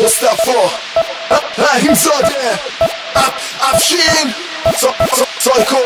مصطفی رحیم زاده افشین سایکو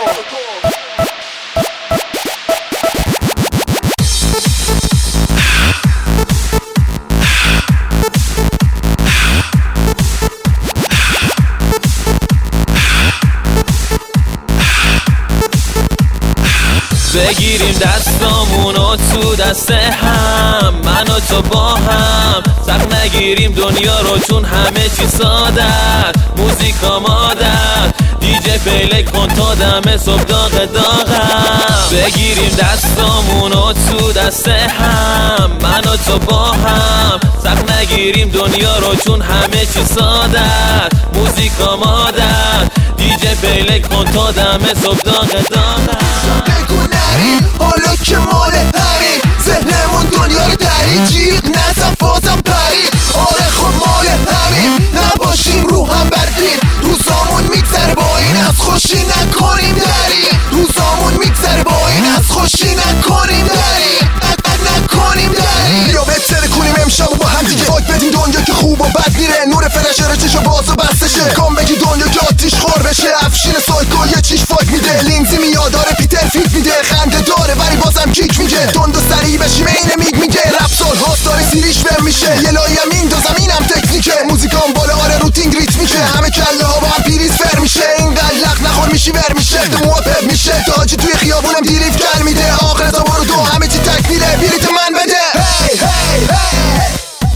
بگیریم دستامونو تو دست هم، من و تو با هم سخت نگیریم دنیا رو چون همه چی ساده. موزیک آماده دیجی پلی کن تا دم صبح داغ داغم. بگیریم دستامونو تو دست هم، من و تو با هم سخت نگیریم دنیا رو چون همه چی ساده. موزیک آماده دیجی پلی کن تا دم صبح داغ داغم. حالا که مال همین ذهنمون دنیا رو داری جیغ نزن بازم پرید. آره خود مال همین نباشیم رو هم بردیم. روزامون میگذره با این از خوشی نکنیم دری. روزامون میگذره با این از خوشی نکنیم دری. نکنیم دری. یا بهتره کنیم امشب با هم دیگه فاک بدیم دنیا که خوب و بد میره. نور فلشه چشو باز و بستشه. کام بگی دنیا که آتیش خور بشه. افشین سایکو یه چیش فاک میده. لینزی میاد داره پیتر فیک میده. خنده داره ولی بازم کیک میگه. تند و سریع بشیم اینه میگه. رپ سال هاست داره سیریش بهم میشه. یه لایم میندازم اینم تکنیکه. موزیکام بالا آره روتینگ ریتمیکه. همه کله ها با هم پیریز فر میشه. اینقدر لخ نخور میشی ور میشه. موافق میشه تاجی توی خیابونم دیریف کل میده. آخر تا برو دو همه چی تک میره. بیریت من بده. هی هی هی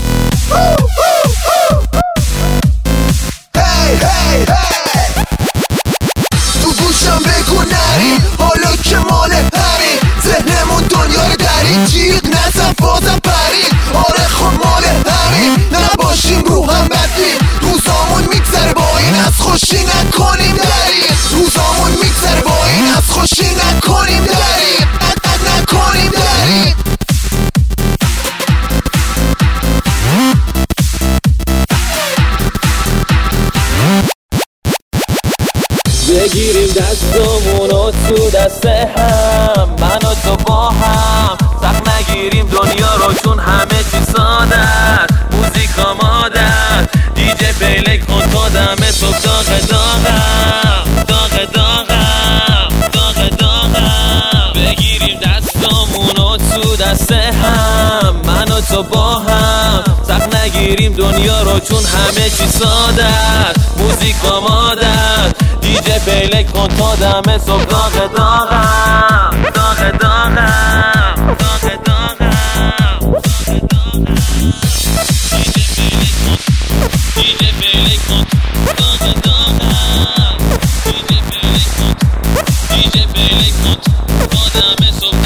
تو گوشم بگو نری. حالا که مال همین ذهنمون دنیا رو داری جیغ نزن بازم پرید. آره خود مال همین نباشیم رو هم بدیم. روزامون میگذره با این از خوشی نکنیم دری. روزامون میگذره با این از خوشی نکنیم دری. نکنیم دری. بگیریم دستامونو تو دست هم، من و تو با هم سخت نگیریم دنیا رو چون همه چی ساده. موزیک آماده دیجی پلی کن تا دم صبح داغ داغم. داغ داغم داغ داغم. بگیریم دستامونو تو دست هم، من و تو با هم سخت نگیریم دنیا رو چون همه چی ساده. موزیک آماده دیجی پلی کن تا دم صبح داغ داغم. داغ داغم داغ داغم. دیجی پلی کن داغ داغم. دیجی پلی کن تا دم صبح